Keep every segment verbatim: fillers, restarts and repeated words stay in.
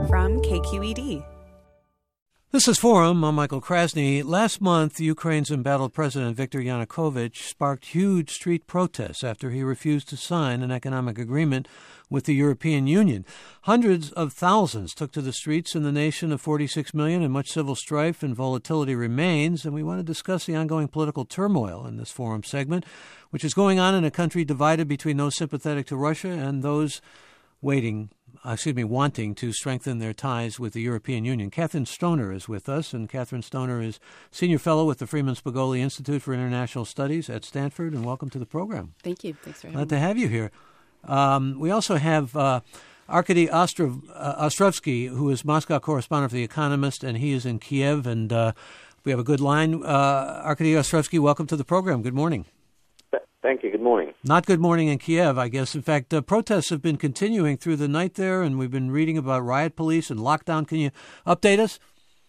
from K Q E D. This is Forum. I'm Michael Krasny. Last month, Ukraine's embattled President Viktor Yanukovych sparked huge street protests after he refused to sign an economic agreement with the European Union. Hundreds of thousands took to the streets in the nation of forty-six million, and much civil strife and volatility remains. And we want to discuss the ongoing political turmoil in this Forum segment, which is going on in a country divided between those sympathetic to Russia and those waiting excuse me, wanting to strengthen their ties with the European Union. Catherine Stoner is with us, and Catherine Stoner is Senior Fellow with the Freeman Spogoli Institute for International Studies at Stanford, and welcome to the program. Thank you. Thanks for having Glad me. to have you here. Um, we also have uh, Arkady Ostrov, uh, Ostrovsky, who is Moscow correspondent for The Economist, and he is in Kiev, and uh, we have a good line. Uh, Arkady Ostrovsky, welcome to the program. Good morning. Thank you. Good morning. Not good morning in Kiev, I guess. In fact, uh, protests have been continuing through the night there, and we've been reading about riot police and lockdown. Can you update us?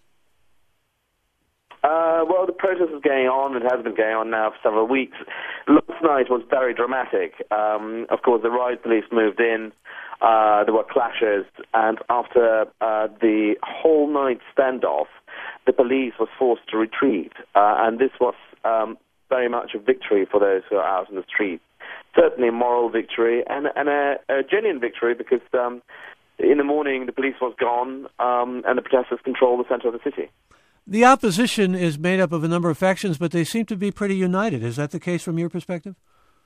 Uh, well, the protest is going on. It has been going on now for several weeks. Last night was very dramatic. Um, of course, the riot police moved in. Uh, there were clashes, and after uh, the whole night standoff, the police was forced to retreat, uh, and this was um, very much a victory for those who are out in the streets. Certainly a moral victory and, and a, a genuine victory because um, in the morning the police was gone um, and the protesters controlled the center of the city. The opposition is made up of a number of factions, but they seem to be pretty united. Is that the case from your perspective?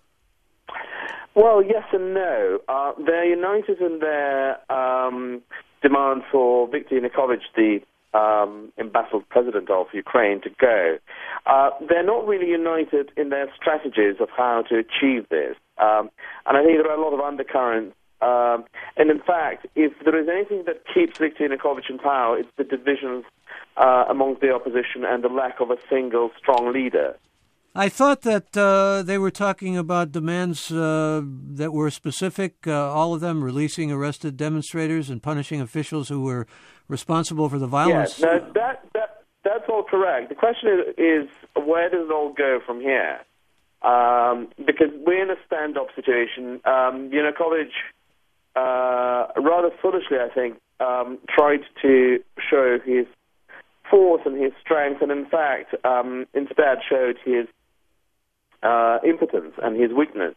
Well, yes and no. Uh, they're united in their um, demand for Viktor Yanukovych, the Um, embattled president of Ukraine, to go. Uh, they're not really united in their strategies of how to achieve this. Um, and I think there are a lot of undercurrents. Um, and in fact, if there is anything that keeps Viktor Yanukovych in power, it's the divisions uh, amongst the opposition and the lack of a single strong leader. I thought that uh, they were talking about demands uh, that were specific, uh, all of them releasing arrested demonstrators and punishing officials who were responsible for the violence. Yes, no, that, that, that's all correct. The question is, is where does it all go from here? Um, because we're in a standoff situation. Um, Yanukovych, uh, rather foolishly, I think, um, tried to show his force and his strength, and in fact, um, instead showed his Uh, impotence and his weakness.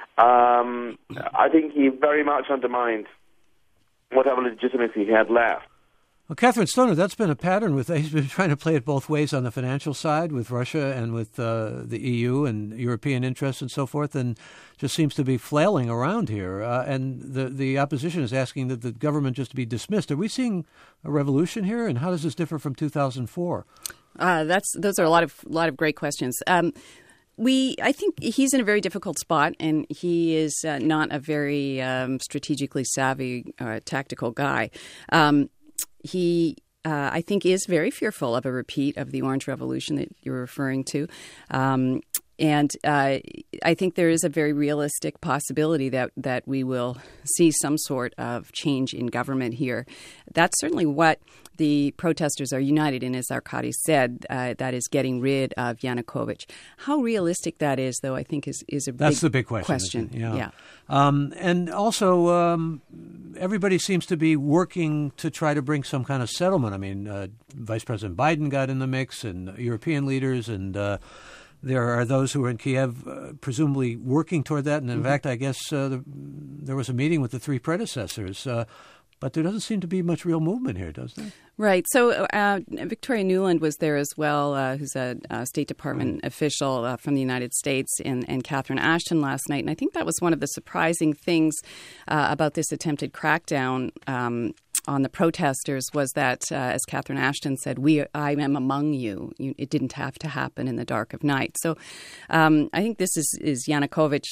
Um, I think he very much undermined whatever legitimacy he had left. Well, Catherine Stoner, that's been a pattern with, he's been trying to play it both ways on the financial side with Russia and with uh, the E U and European interests and so forth, and just seems to be flailing around here. Uh, and the, the opposition is asking that the government just be dismissed. Are we seeing a revolution here, and how does this differ from two thousand four? Uh, that's those are a lot of lot of great questions. Um, We, I think he's in a very difficult spot, and he is uh, not a very um, strategically savvy, uh, tactical guy. Um, he, uh, I think, is very fearful of a repeat of the Orange Revolution that you're referring to. Um, and uh, I think there is a very realistic possibility that, that we will see some sort of change in government here. That's certainly what the protesters are united in, as Arkady said, uh, that is getting rid of Yanukovych. How realistic that is, though, I think is, is a That's big the big question. question. Yeah. yeah. Um, and also, um, everybody seems to be working to try to bring some kind of settlement. I mean, uh, Vice President Biden got in the mix, and European leaders, and uh, there are those who are in Kiev uh, presumably working toward that. And in mm-hmm. fact, I guess uh, the, there was a meeting with the three predecessors. Uh, But there doesn't seem to be much real movement here, does there? Right. So uh, Victoria Nuland was there as well, uh, who's a, a State Department right. official uh, from the United States, and, and Catherine Ashton last night. And I think that was one of the surprising things uh, about this attempted crackdown um, on the protesters was that, uh, as Catherine Ashton said, "We, I am among you. you. It didn't have to happen in the dark of night." So um, I think this is, is Yanukovych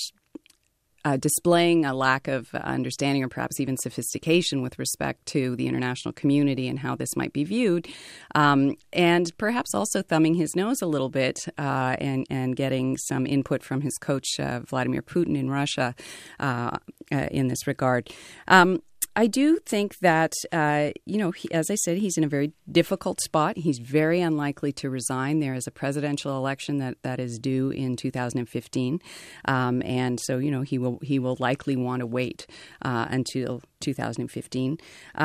Uh, displaying a lack of understanding or perhaps even sophistication with respect to the international community and how this might be viewed, um, and perhaps also thumbing his nose a little bit uh, and, and getting some input from his coach, uh, Vladimir Putin in Russia, uh, uh, in this regard. Um, I do think that, uh, you know, he, as I said, he's in a very difficult spot. He's very unlikely to resign. There is a presidential election that, that is due in two thousand fifteen. Um, and so, you know, he will he will likely want to wait uh, until two thousand fifteen. Um,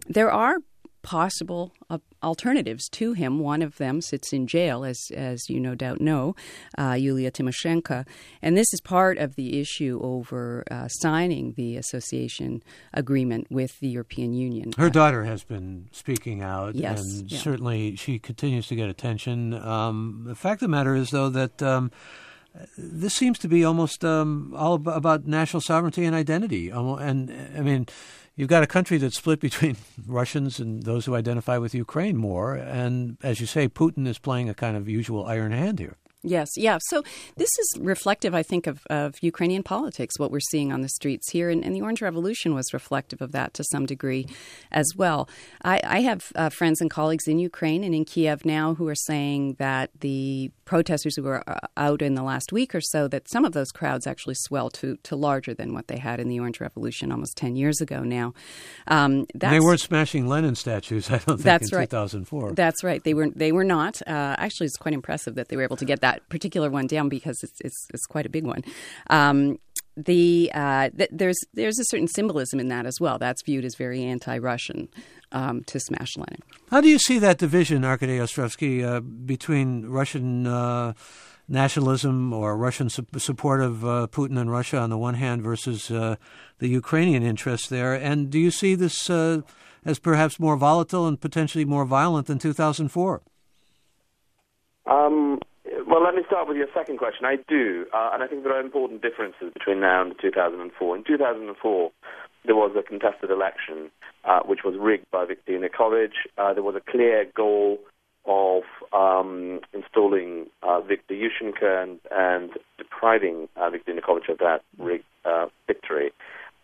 there are possible uh, alternatives to him. One of them sits in jail, as as you no doubt know, uh, Yulia Tymoshenko. And this is part of the issue over uh, signing the association agreement with the European Union. Her daughter has been speaking out, yes, and yeah. certainly she continues to get attention. Um, the fact of the matter is, though, that um, this seems to be almost um, all about national sovereignty and identity. And, I mean, you've got a country that's split between Russians and those who identify with Ukraine more. And as you say, Putin is playing a kind of usual iron hand here. Yes, yeah. So this is reflective, I think, of, of Ukrainian politics, what we're seeing on the streets here. And, and the Orange Revolution was reflective of that to some degree as well. I, I have uh, friends and colleagues in Ukraine and in Kiev now who are saying that the protesters who were out in the last week or so, that some of those crowds actually swell to, to larger than what they had in the Orange Revolution almost ten years ago now. Um, that's, they weren't smashing Lenin statues, I don't think, that's in right. two thousand four. That's right. They were, they were not. Uh, actually, it's quite impressive that they were able to get that particular one down because it's it's, it's quite a big one. Um, the uh, th- there's there's a certain symbolism in that as well. That's viewed as very anti-Russian um, to smash Lenin. How do you see that division, Arkady Ostrovsky, uh, between Russian uh, nationalism or Russian su- support of uh, Putin and Russia on the one hand versus uh, the Ukrainian interests there? And do you see this uh, as perhaps more volatile and potentially more violent than two thousand four? Um. Well, let me start with your second question. I do, uh, and I think there are important differences between now and two thousand four. In two thousand four, there was a contested election uh, which was rigged by Viktor Yanukovych. Uh, there was a clear goal of um, installing uh, Viktor Yushchenko and, and depriving uh, Viktor Yanukovych of that rigged uh, victory.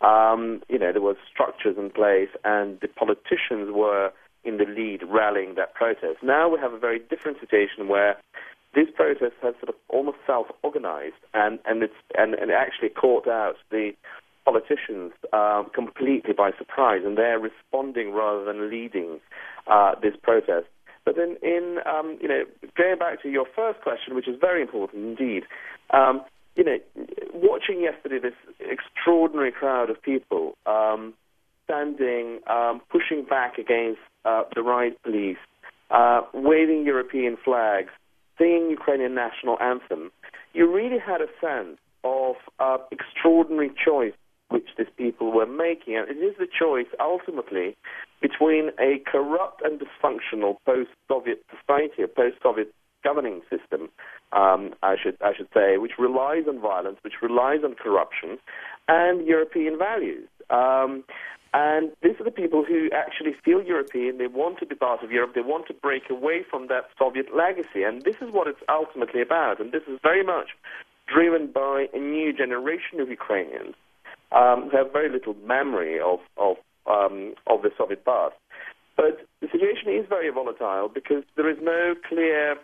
Um, you know, there were structures in place, and the politicians were in the lead rallying that protest. Now we have a very different situation where this protest has sort of almost self-organized, and and it's and, and actually caught out the politicians um, completely by surprise, and they're responding rather than leading uh, this protest. But then, in um, you know, going back to your first question, which is very important indeed, um, you know, watching yesterday this extraordinary crowd of people um, standing, um, pushing back against uh, the riot police, uh, waving European flags, singing Ukrainian national anthem, you really had a sense of uh, extraordinary choice which these people were making. And it is the choice, ultimately, between a corrupt and dysfunctional post-Soviet society, a post-Soviet governing system, um, I should I should say, which relies on violence, which relies on corruption, and European values. Um, And these are the people who actually feel European. They want to be part of Europe. They want to break away from that Soviet legacy. And this is what it's ultimately about. And this is very much driven by a new generation of Ukrainians um, who have very little memory of of, um, of the Soviet past. But the situation is very volatile because there is no clear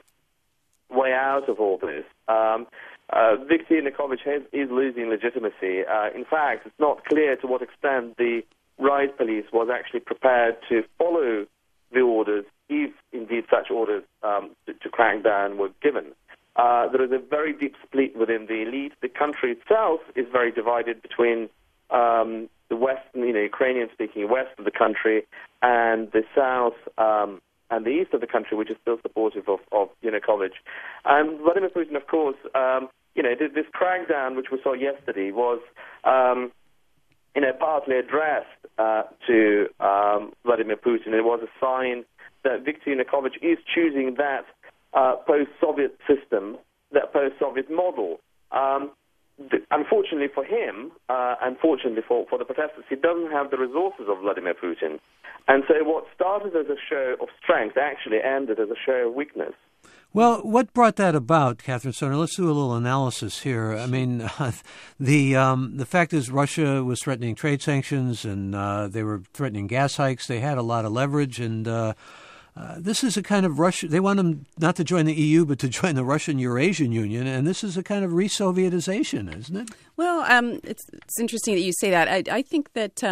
way out of all this. Um, uh, Viktor Yanukovych has, is losing legitimacy. Uh, in fact, it's not clear to what extent the riot police was actually prepared to follow the orders, if indeed such orders um, to, to crack down were given. Uh, there is a very deep split within the elite. The country itself is very divided between um, the western, you know, Ukrainian-speaking west of the country and the south um, and the east of the country, which is still supportive of, of Yanukovych. And Vladimir Putin, of course, um, you know, this crackdown, which we saw yesterday, was Um, you know, partly addressed uh, to um, Vladimir Putin. It was a sign that Viktor Yanukovych is choosing that uh, post-Soviet system, that post-Soviet model. Um, th- unfortunately for him, uh, unfortunately for, for the protesters, he doesn't have the resources of Vladimir Putin. And so what started as a show of strength actually ended as a show of weakness. Well, what brought that about, Catherine Stoner? Let's do a little analysis here. I mean, uh, the um, the fact is Russia was threatening trade sanctions, and uh, they were threatening gas hikes. They had a lot of leverage, and uh, uh, this is a kind of Russia. They want them not to join the E U, but to join the Russian Eurasian Union, and this is a kind of re-Sovietization, isn't it? Well, um, it's, it's interesting that you say that. I, I think that Um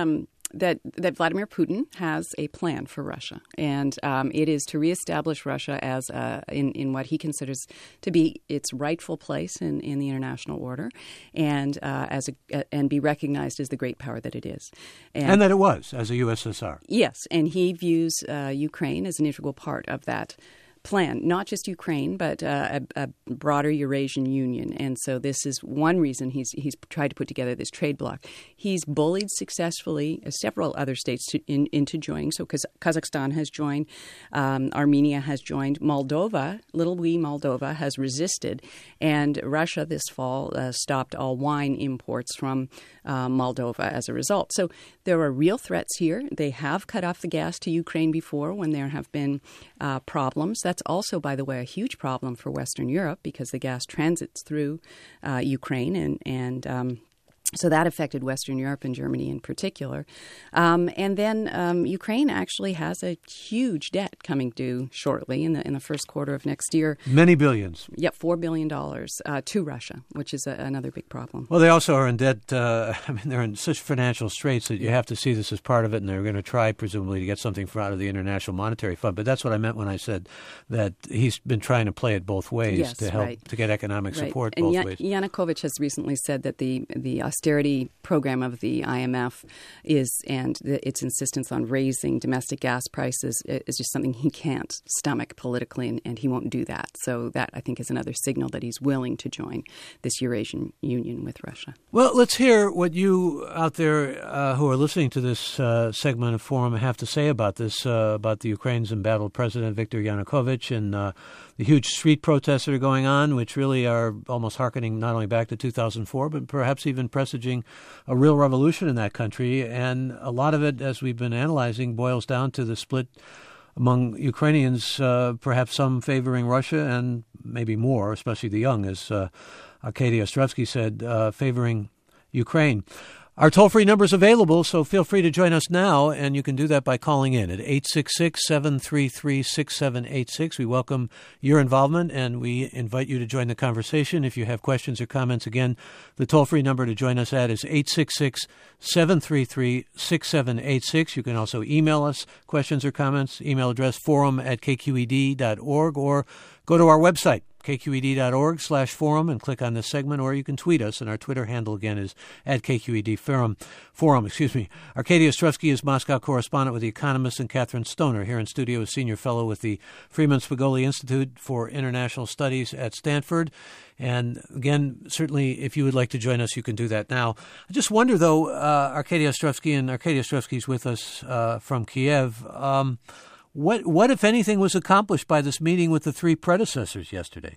that that Vladimir Putin has a plan for Russia, and um, it is to reestablish Russia as a, in in what he considers to be its rightful place in, in the international order, and uh, as a, and be recognized as the great power that it is, and, and that it was as a U S S R. Yes, and he views uh, Ukraine as an integral part of that plan, not just Ukraine, but uh, a, a broader Eurasian Union. And so this is one reason he's he's tried to put together this trade bloc. He's bullied successfully several other states to, in, into joining. So Kaz- Kazakhstan has joined, um, Armenia has joined, Moldova, little wee Moldova, has resisted, and Russia this fall uh, stopped all wine imports from uh, Moldova as a result. So there are real threats here. They have cut off the gas to Ukraine before when there have been uh, problems. That's also, by the way, a huge problem for Western Europe because the gas transits through uh, Ukraine, and and um, so that affected Western Europe and Germany in particular. Um, and then um, Ukraine actually has a huge debt coming due shortly in the in the first quarter of next year. Many billions. Yep, four billion dollars uh, to Russia, which is a, another big problem. Well, they also are in debt. Uh, I mean, they're in such financial straits that you have to see this as part of it, and they're going to try, presumably, to get something from out of the International Monetary Fund. But that's what I meant when I said that he's been trying to play it both ways yes, to help right. to get economic right. support and both Yan- ways. Yanukovych has recently said that the the austerity program of the I M F is, and the, its insistence on raising domestic gas prices is just something he can't stomach politically, and, and he won't do that. So that, I think, is another signal that he's willing to join this Eurasian Union with Russia. Well, let's hear what you out there uh, who are listening to this uh, segment of Forum have to say about this, uh, about the Ukraine's embattled President Viktor Yanukovych and uh, the huge street protests that are going on, which really are almost hearkening not only back to two thousand four, but perhaps even presaging a real revolution in that country. And a lot of it, as we've been analyzing, boils down to the split among Ukrainians, uh, perhaps some favoring Russia and maybe more, especially the young, as uh, Arkady Ostrovsky said, uh, favoring Ukraine. Our toll-free number is available, so feel free to join us now, and you can do that by calling in at eight six six, seven three three, six seven eight six. We welcome your involvement, and we invite you to join the conversation. If you have questions or comments, again, the toll-free number to join us at is eight six six, seven three three, six seven eight six. You can also email us questions or comments, email address forum at k q e d dot org, or go to our website, k q e d dot org slash forum, and click on this segment, or you can tweet us, and our Twitter handle again is at K Q E D Forum. Forum, excuse me. Arkady Ostrovsky is Moscow correspondent with The Economist, and Catherine Stoner here in studio is senior fellow with the Freeman Spigoli Institute for International Studies at Stanford. And again, certainly if you would like to join us, you can do that now. I just wonder, though, uh, Arkady Ostrovsky, and Arkady Ostrovsky is with us uh, from Kiev. Um, What, what, if anything, was accomplished by this meeting with the three predecessors yesterday?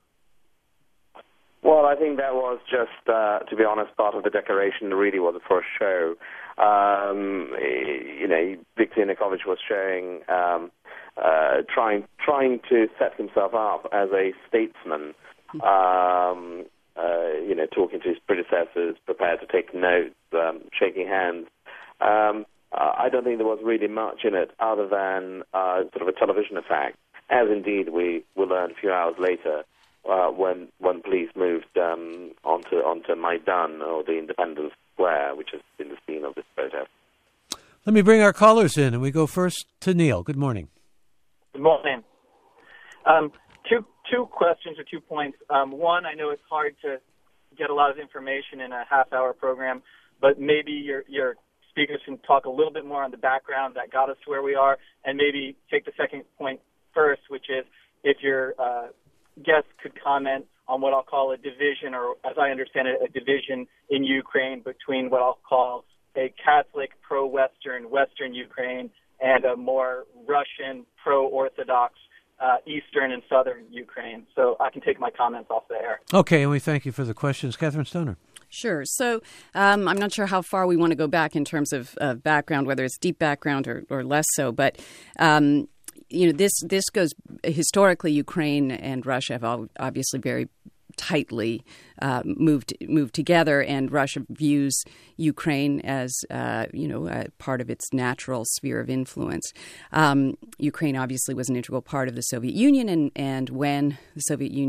Well, I think that was just, uh, to be honest, part of the decoration. It really was a first show. Um, you know, Viktor Yanukovych was showing, um, uh, trying trying to set himself up as a statesman. Um, uh, you know, talking to his predecessors, prepared to take notes, um, shaking hands. Um, Uh, I don't think there was really much in it other than uh, sort of a television effect, as indeed we will learn a few hours later uh, when when police moved um, onto onto Maidan, or the Independence Square, which has been the scene of this protest. Let me bring our callers in, and we go first to Neil. Good morning. Good morning. Um, two two questions or two points. Um, one, I know it's hard to get a lot of information in a half-hour program, but maybe your your speakers can talk a little bit more on the background that got us to where we are, and maybe take the second point first, which is if your uh, guests could comment on what I'll call a division, or as I understand it, a division in Ukraine between what I'll call a Catholic pro-Western Western Ukraine and a more Russian pro-Orthodox uh, Eastern and Southern Ukraine. So I can take my comments off the air. Okay, and we thank you for the questions. Catherine Stoner. Sure. So um, I'm not sure how far we want to go back in terms of uh, background, whether it's deep background or, or less so. But, um, you know, this this goes historically, Ukraine and Russia have obviously very tightly uh, moved moved together, and Russia views Ukraine as, uh, you know, a part of its natural sphere of influence. Um, Ukraine obviously was an integral part of the Soviet Union, and, and when the Soviet Union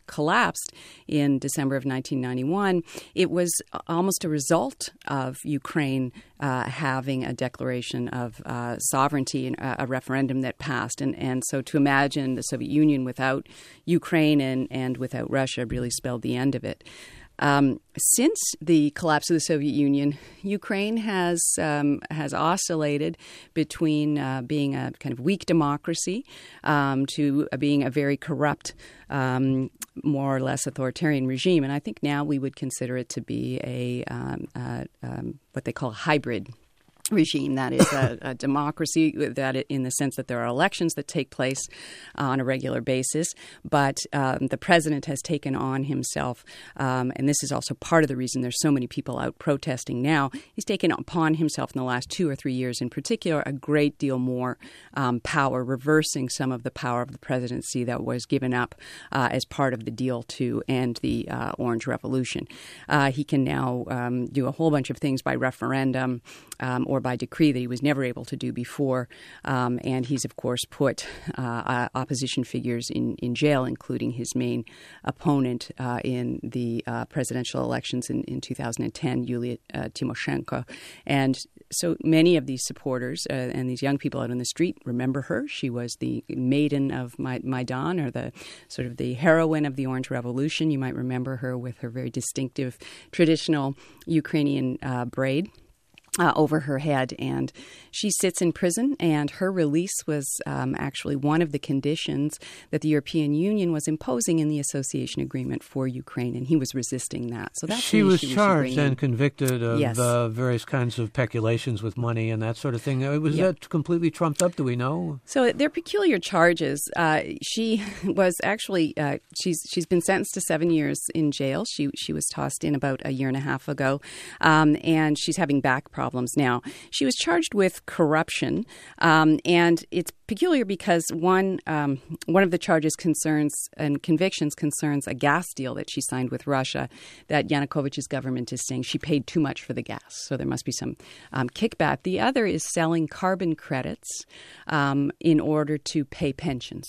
collapsed in December of nineteen ninety-one, it was almost a result of Ukraine uh, having a declaration of uh, sovereignty and a, a referendum that passed. And, and so to imagine the Soviet Union without Ukraine and, and without Russia really spelled the end of it. Um, since the collapse of the Soviet Union, Ukraine has um, has oscillated between uh, being a kind of weak democracy um, to uh, being a very corrupt, um, more or less authoritarian regime. And I think now we would consider it to be a um, uh, um, what they call a hybrid regime. That is a, a democracy that it, in the sense that there are elections that take place on a regular basis, but um, the president has taken on himself, um, and this is also part of the reason there's so many people out protesting now, he's taken upon himself in the last two or three years in particular a great deal more um, power, reversing some of the power of the presidency that was given up uh, as part of the deal to end the uh, Orange Revolution. Uh, he can now um, do a whole bunch of things by referendum um, or by decree that he was never able to do before. Um, and he's, of course, put uh, opposition figures in, in jail, including his main opponent uh, in the uh, presidential elections in, in two thousand ten, Yulia uh, Tymoshenko. And so many of these supporters uh, and these young people out on the street remember her. She was the maiden of Maidan, or the sort of the heroine of the Orange Revolution. You might remember her with her very distinctive traditional Ukrainian uh, braid Uh, over her head, and she sits in prison, and her release was um, actually one of the conditions that the European Union was imposing in the association agreement for Ukraine, and he was resisting that. So that's she was charged and convicted of yes. uh, various kinds of peculations with money and that sort of thing. Was yep. that completely trumped up? Do we know? So they're peculiar charges. Uh, she was actually uh, she's she's been sentenced to seven years in jail. She she was tossed in about a year and a half ago, um, and she's having back problems. Problems now. She was charged with corruption, um, and it's peculiar because one um, one of the charges concerns and convictions concerns a gas deal that she signed with Russia that Yanukovych's government is saying she paid too much for the gas, so there must be some um, kickback. The other is selling carbon credits um, in order to pay pensions.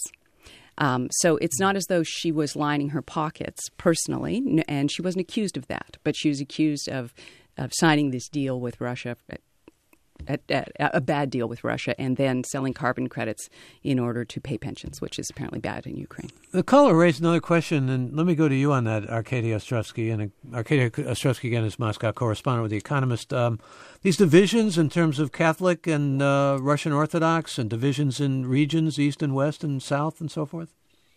Um, so it's not as though she was lining her pockets personally, and she wasn't accused of that, but she was accused of of signing this deal with Russia, a, a, a bad deal with Russia, and then selling carbon credits in order to pay pensions, which is apparently bad in Ukraine. The caller raised another question, and let me go to you on that, Arkady Ostrovsky. And Arkady Ostrovsky, again, is Moscow correspondent with The Economist. Um, these divisions in terms of Catholic and uh, Russian Orthodox, and divisions in regions, East and West and South and so forth?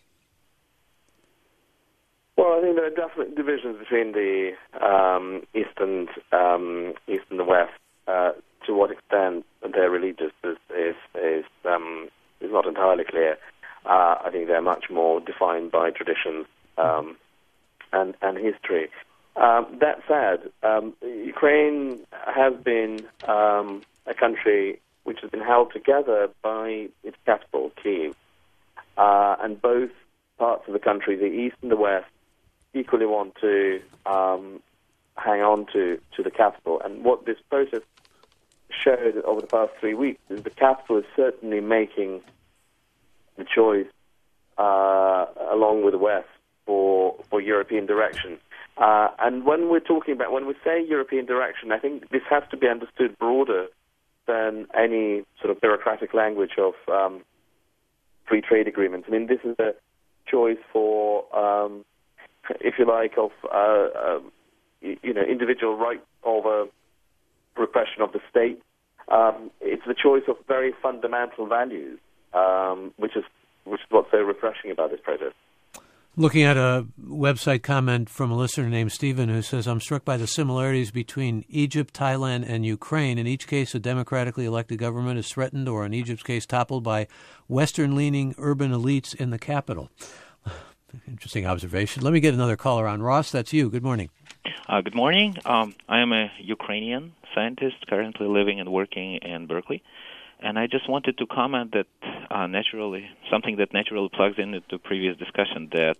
Well, I think there are definitely divisions between the um, East and um, East and the West. Uh, to what extent they're religious is is is, um, is not entirely clear. Uh, I think they're much more defined by traditions um, and and history. Um, that said, um, Ukraine has been um, a country which has been held together by its capital, Kyiv, uh, and both parts of the country, the East and the West, equally want to um, hang on to, to the capital. And what this process showed over the past three weeks is the capital is certainly making the choice, uh, along with the West, for, for European direction. Uh, and when we're talking about, when we say European direction, I think this has to be understood broader than any sort of bureaucratic language of um, free trade agreements. I mean, this is a choice for Um, if you like, of, uh, uh, you know, individual right over repression of the state. Um, it's the choice of very fundamental values, um, which is which is what's so refreshing about this protest. Looking at a website comment from a listener named Stephen who says, I'm struck by the similarities between Egypt, Thailand, and Ukraine. In each case, a democratically elected government is threatened, or in Egypt's case, toppled by Western-leaning urban elites in the capital. Interesting observation. Let me get another caller on. Ross, that's you. Good morning. Uh, good morning. Um, I am a Ukrainian scientist currently living and working in Berkeley. And I just wanted to comment that uh, naturally, something that naturally plugs into the previous discussion, that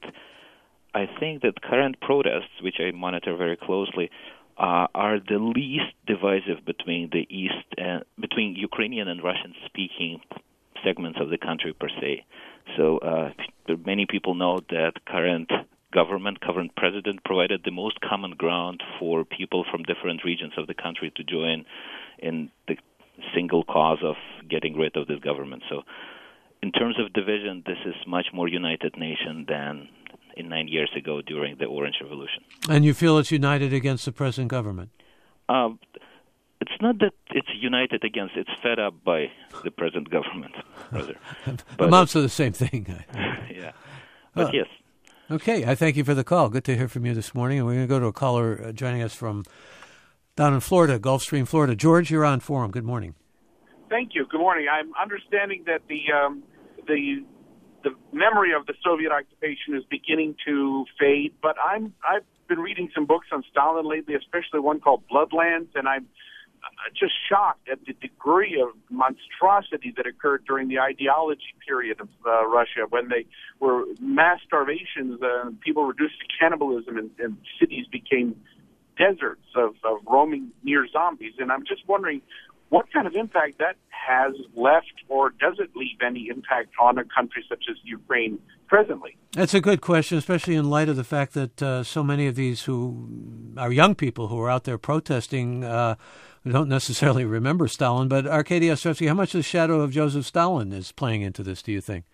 I think that current protests, which I monitor very closely, uh, are the least divisive between the East, and, between Ukrainian and Russian-speaking segments of the country per se. So uh, many people know that current government, current president, provided the most common ground for people from different regions of the country to join in the single cause of getting rid of this government. So in terms of division, this is much more united nation than in nine years ago during the Orange Revolution. And you feel it's united against the present government? Um, it's not that it's united against, it's fed up by the present government, rather. Amounts to the same thing. Yeah, but uh, yes. Okay, I thank you for the call. Good to hear from you this morning. And we're going to go to a caller uh, joining us from down in Florida, Gulfstream, Florida. George, you're on Forum. Good morning. Thank you. Good morning. I'm understanding that the um, the the memory of the Soviet occupation is beginning to fade, but I'm I've been reading some books on Stalin lately, especially one called Bloodlands, and I'm just shocked at the degree of monstrosity that occurred during the ideology period of uh, Russia, when they were mass starvations, uh, people reduced to cannibalism, and, and cities became deserts of, of roaming near zombies. And I'm just wondering what kind of impact that has left, or does it leave any impact on a country such as Ukraine presently? That's a good question, especially in light of the fact that uh, so many of these who are young people who are out there protesting uh, don't necessarily remember Stalin. But Arkady Ostrovsky, how much the shadow of Joseph Stalin is playing into this, do you think?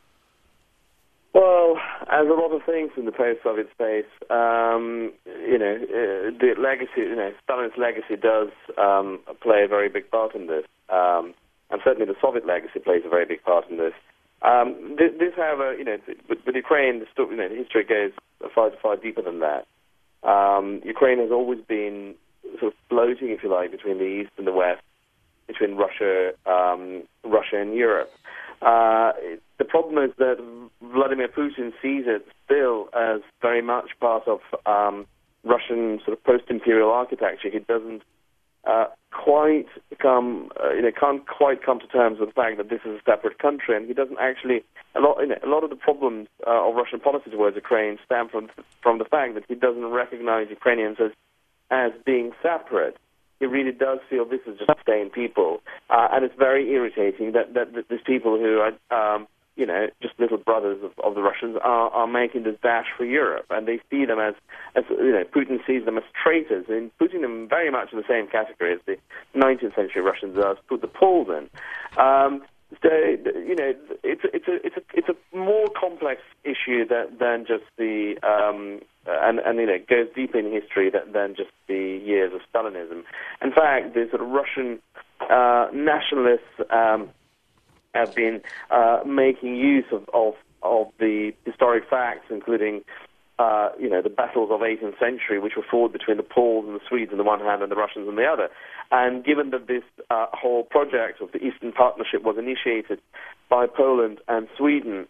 Well, as a lot of things in the post-Soviet space, um, you know, uh, the legacy, you know, Stalin's legacy does um, play a very big part in this, um, and certainly the Soviet legacy plays a very big part in this. Um, this, this, however, you know, with, with Ukraine, the, story, you know, the history goes far, far deeper than that. Um, Ukraine has always been sort of floating, if you like, between the East and the West, between Russia, um, Russia and Europe. Uh, the problem is that Vladimir Putin sees it still as very much part of um, Russian sort of post-imperial architecture. He doesn't uh, quite come, uh, you know, can't quite come to terms with the fact that this is a separate country, and he doesn't actually. A lot, you know, a lot of the problems uh, of Russian policy towards Ukraine stem from from the fact that he doesn't recognize Ukrainians as as being separate. He really does feel this is just the same people, uh, and it's very irritating that, that, that these people who are, um, you know, just little brothers of, of the Russians are, are making this dash for Europe, and they see them as, as, you know, Putin sees them as traitors, and putting them very much in the same category as the nineteenth century Russians does put the Poles in. Um, so, you know, it's it's a it's a it's a more complex issue that, than just the um, and and you know goes deeper in history that, than just the years of Stalinism. In fact, the sort of Russian uh, nationalists um, have been uh, making use of, of of the historic facts, including uh, you know the battles of eighteenth century, which were fought between the Poles and the Swedes on the one hand and the Russians on the other. And given that this uh, whole project of the Eastern Partnership was initiated by Poland and Sweden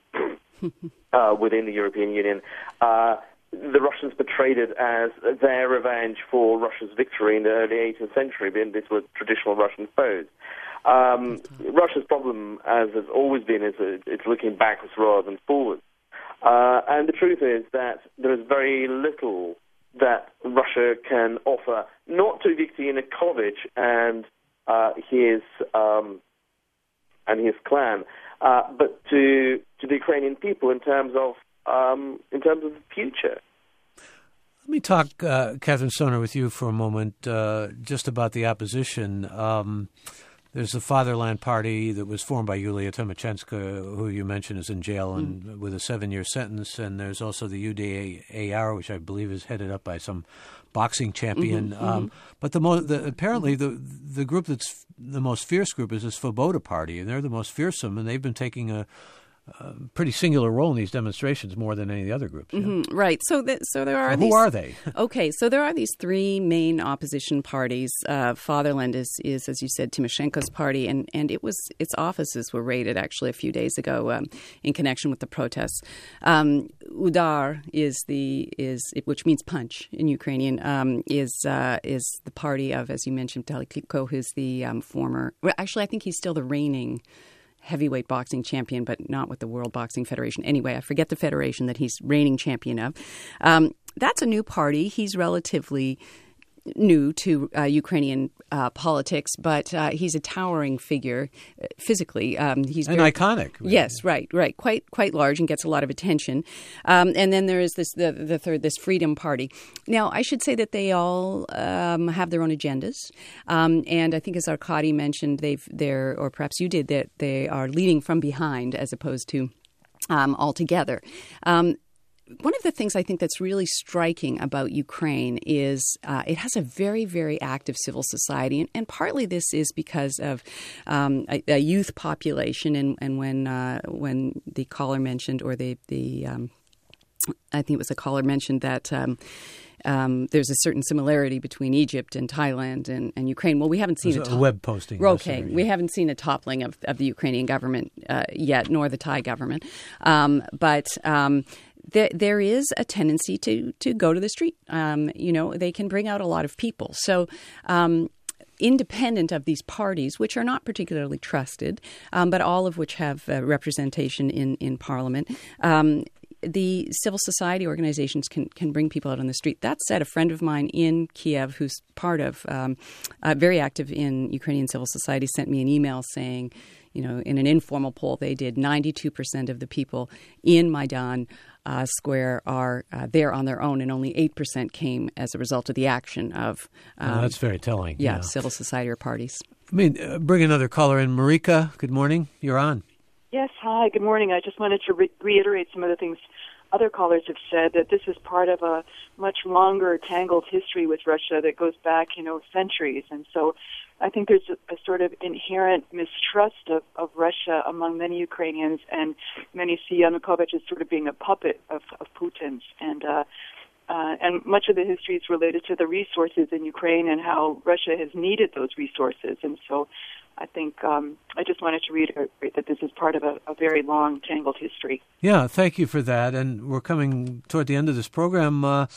uh, within the European Union, uh, the Russians portrayed it as their revenge for Russia's victory in the early eighteenth century, being this was traditional Russian foes. Um, Russia's problem, as has always been, is uh, it's looking backwards rather than forwards. Uh, and the truth is that there is very little that Russia can offer, not to Viktor Yanukovych and uh, his um, and his clan, uh, but to to the Ukrainian people in terms of um, in terms of the future. Let me talk, uh, Catherine Stoner, with you for a moment, uh, just about the opposition. Um, There's the Fatherland Party that was formed by Yulia Tymoshenko, who you mentioned is in jail and mm. with a seven-year sentence. And there's also the U D A R, which I believe is headed up by some boxing champion. Mm-hmm, um, mm-hmm. But the, mo- the apparently the the group that's the most fierce group is the Svoboda Party, and they're the most fearsome, and they've been taking a Uh, pretty singular role in these demonstrations more than any of the other groups. Mm-hmm, yeah? Right. So th- so there are well, these, who are they? Okay. So there are these three main opposition parties. Uh, Fatherland is, is, as you said, Tymoshenko's party, and, and it was its offices were raided actually a few days ago um, in connection with the protests. Um, Udar is the is which means punch in Ukrainian um, is uh, is the party of, as you mentioned, Vitaly Klitschko, who's the um, former. Well, actually, I think he's still the reigning heavyweight boxing champion, but not with the World Boxing Federation. Anyway, I forget the federation that he's reigning champion of. Um, that's a new party. He's relatively new to uh, Ukrainian uh, politics, but uh, he's a towering figure uh, physically. Um, he's and very, iconic. Really. Yes, right, right. Quite quite large and gets a lot of attention. Um, and then there is this the, the third, this Freedom Party. Now, I should say that they all um, have their own agendas. Um, and I think, as Arkady mentioned, they've they're, or perhaps you did, that they are leading from behind as opposed to um, all together. Um, One of the things I think that's really striking about Ukraine is uh, it has a very, very active civil society. And, and partly this is because of um, a, a youth population. And, and when uh, when the caller mentioned, or the, the um, I think it was the caller mentioned that um, um, there's a certain similarity between Egypt and Thailand and, and Ukraine. Well, we haven't seen There's a, a to- web posting. Okay, we haven't seen a toppling of, of the Ukrainian government uh, yet, nor the Thai government. Um, but um, there, there is a tendency to to go to the street. Um, you know, they can bring out a lot of people. So. Um, Independent of these parties, which are not particularly trusted, um, but all of which have uh, representation in, in Parliament, um, the civil society organizations can, can bring people out on the street. That said, a friend of mine in Kiev, who's part of, um, uh, very active in Ukrainian civil society, sent me an email saying, you know, in an informal poll they did, ninety-two percent of the people in Maidan Uh, Square are uh, there on their own, and only eight percent came as a result of the action of um, oh, that's very telling. Yeah, yeah, civil society or parties. I mean, uh, bring another caller in. Marika, good morning. You're on. Yes, hi, good morning. I just wanted to re- reiterate some of the things other callers have said, that this is part of a much longer, tangled history with Russia that goes back, you know, centuries. And so I think there's a, a sort of inherent mistrust of, of Russia among many Ukrainians, and many see Yanukovych as sort of being a puppet of, of Putin's. And uh, uh, and much of the history is related to the resources in Ukraine and how Russia has needed those resources. And so I think um, I just wanted to reiterate that this is part of a, a very long, tangled history. Yeah, thank you for that. And we're coming toward the end of this program. Uh,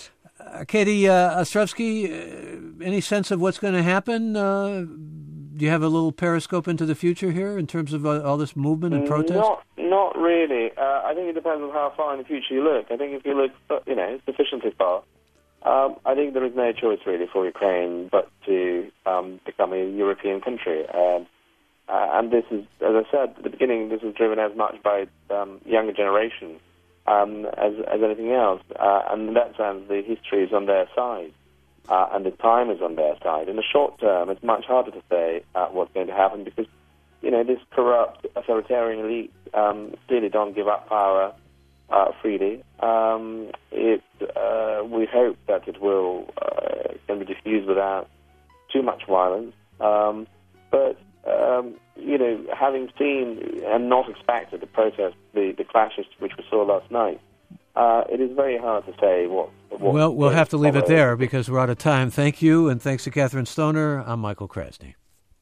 Katie uh, Ostrovsky, uh, any sense of what's going to happen? Uh, do you have a little periscope into the future here in terms of uh, all this movement and protest? Not, not really. Uh, I think it depends on how far in the future you look. I think if you look, you know, sufficiently far, um, I think there is no choice really for Ukraine but to um, become a European country. Um, uh, and this is, as I said at the beginning, this is driven as much by um, younger generations um, as, as anything else. Uh, and in that sense, the history is on their side. Uh, and the time is on their side. In the short term, it's much harder to say uh, what's going to happen because, you know, this corrupt authoritarian elite um, really don't give up power uh, freely. Um, it, uh, we hope that it will uh, can be diffused without too much violence. Um, but, um, you know, having seen and not expected the protests, the, the clashes which we saw last night, Uh, it is very hard to say what. what well, we'll have to leave it there because we're out of time. Thank you, and thanks to Catherine Stoner. I'm Michael Krasny.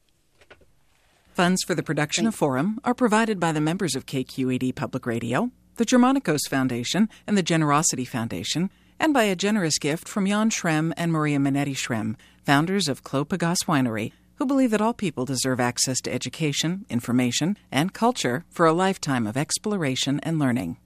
Funds for the production of Forum are provided by the members of K Q E D Public Radio, the Germanicos Foundation, and the Generosity Foundation, and by a generous gift from Jan Schrem and Maria Minetti Schrem, founders of Clos Pegase Winery, who believe that all people deserve access to education, information, and culture for a lifetime of exploration and learning.